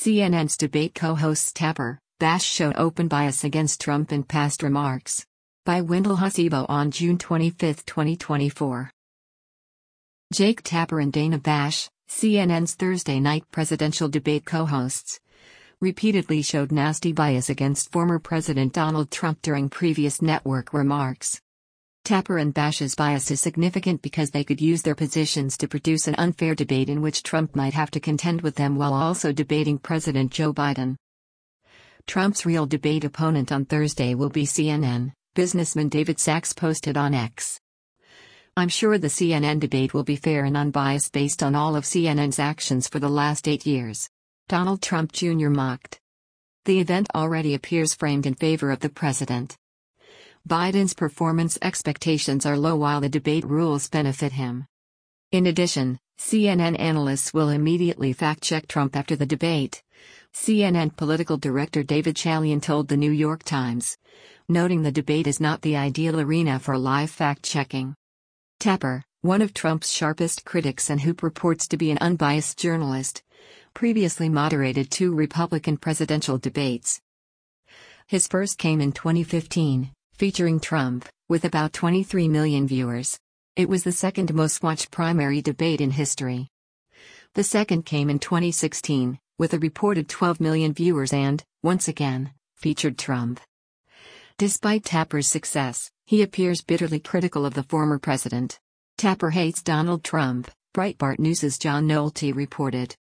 CNN's debate co-hosts Tapper, Bash show open bias against Trump in past remarks. By Wendell Hasebo on June 25, 2024. Jake Tapper and Dana Bash, CNN's Thursday night presidential debate co-hosts, repeatedly showed nasty bias against former President Donald Trump during previous network remarks. Tapper and Bash's bias is significant because they could use their positions to produce an unfair debate in which Trump might have to contend with them while also debating President Joe Biden. Trump's real debate opponent on Thursday will be CNN, businessman David Sacks posted on X. I'm sure the CNN debate will be fair and unbiased based on all of CNN's actions for the last 8 years. Donald Trump Jr. mocked. The event already appears framed in favor of the president. Biden's performance expectations are low while the debate rules benefit him. In addition, CNN analysts will immediately fact-check Trump after the debate, CNN political director David Chalian told the New York Times, noting the debate is not the ideal arena for live fact-checking. Tapper, one of Trump's sharpest critics and who purports to be an unbiased journalist, previously moderated 2 Republican presidential debates. His first came in 2015, featuring Trump, with about 23 million viewers. It was the second most watched primary debate in history. The second came in 2016, with a reported 12 million viewers and, once again, featured Trump. Despite Tapper's success, he appears bitterly critical of the former president. Tapper hates Donald Trump, Breitbart News' John Nolte reported.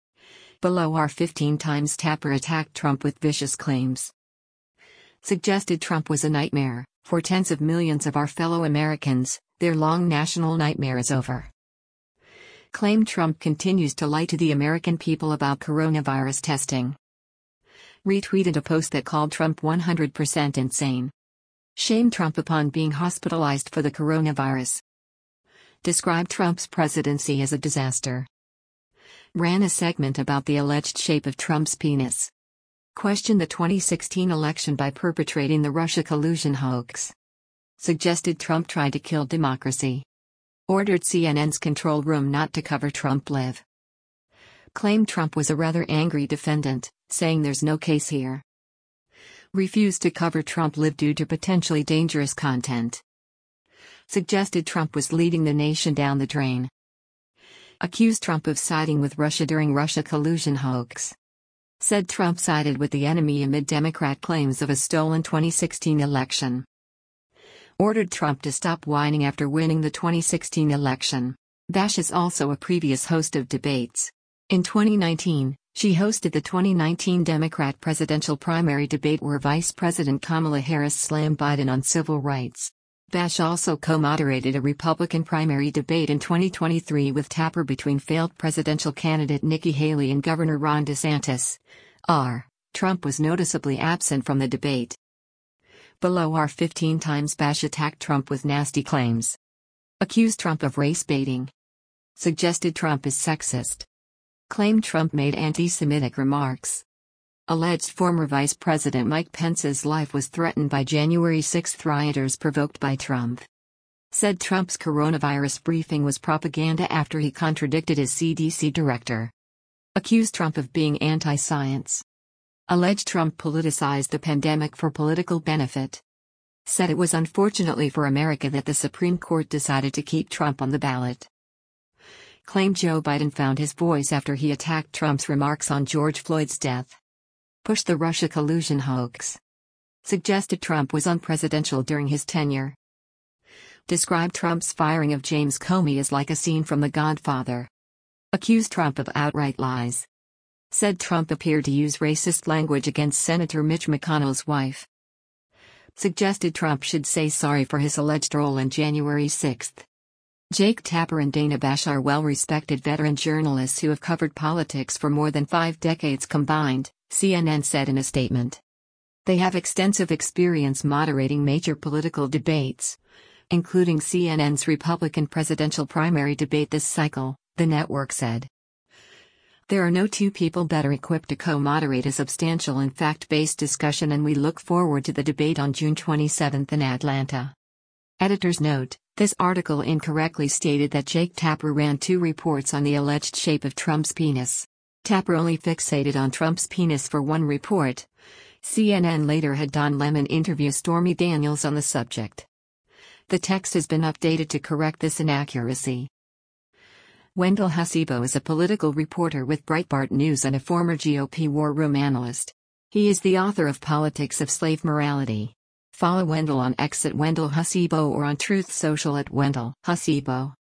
Below are 15 times Tapper attacked Trump with vicious claims. Suggested Trump was a nightmare. For tens of millions of our fellow Americans, their long national nightmare is over. Claimed Trump continues to lie to the American people about coronavirus testing. Retweeted a post that called Trump 100% insane. Shamed Trump upon being hospitalized for the coronavirus. Described Trump's presidency as a disaster. Ran a segment about the alleged shape of Trump's penis. Questioned the 2016 election by perpetrating the Russia collusion hoax. Suggested Trump tried to kill democracy. Ordered CNN's control room not to cover Trump live. Claimed Trump was a rather angry defendant, saying there's no case here. Refused to cover Trump live due to potentially dangerous content. Suggested Trump was leading the nation down the drain. Accused Trump of siding with Russia during Russia collusion hoax. Said Trump sided with the enemy amid Democrat claims of a stolen 2016 election. Ordered Trump to stop whining after winning the 2016 election. Bash is also a previous host of debates. In 2019, she hosted the 2019 Democrat presidential primary debate where Vice President Kamala Harris slammed Biden on civil rights. Bash also co-moderated a Republican primary debate in 2023 with Tapper between failed presidential candidate Nikki Haley and Governor Ron DeSantis. Trump was noticeably absent from the debate. Below are 15 times Bash attacked Trump with nasty claims. Accused Trump of race baiting. Suggested Trump is sexist. Claimed Trump made anti-Semitic remarks. Alleged former Vice President Mike Pence's life was threatened by January 6 rioters provoked by Trump. Said Trump's coronavirus briefing was propaganda after he contradicted his CDC director. Accused Trump of being anti-science. Alleged Trump politicized the pandemic for political benefit. Said it was unfortunately for America that the Supreme Court decided to keep Trump on the ballot. Claimed Joe Biden found his voice after he attacked Trump's remarks on George Floyd's death. Pushed the Russia collusion hoax. Suggested Trump was unpresidential during his tenure. Described Trump's firing of James Comey as like a scene from The Godfather. Accused Trump of outright lies. Said Trump appeared to use racist language against Senator Mitch McConnell's wife. Suggested Trump should say sorry for his alleged role in January 6. Jake Tapper and Dana Bash are well-respected veteran journalists who have covered politics for more than 5 decades combined, CNN said in a statement. They have extensive experience moderating major political debates, including CNN's Republican presidential primary debate this cycle, the network said. There are no 2 people better equipped to co-moderate a substantial and fact-based discussion, and we look forward to the debate on June 27 in Atlanta. Editor's note: this article incorrectly stated that Jake Tapper ran 2 reports on the alleged shape of Trump's penis. Tapper only fixated on Trump's penis for one report. CNN later had Don Lemon interview Stormy Daniels on the subject. The text has been updated to correct this inaccuracy. Wendell Hasibo is a political reporter with Breitbart News and a former GOP war room analyst. He is the author of Politics of Slave Morality. Follow Wendell on X at Wendell Hasibo or on Truth Social at Wendell Hasibo.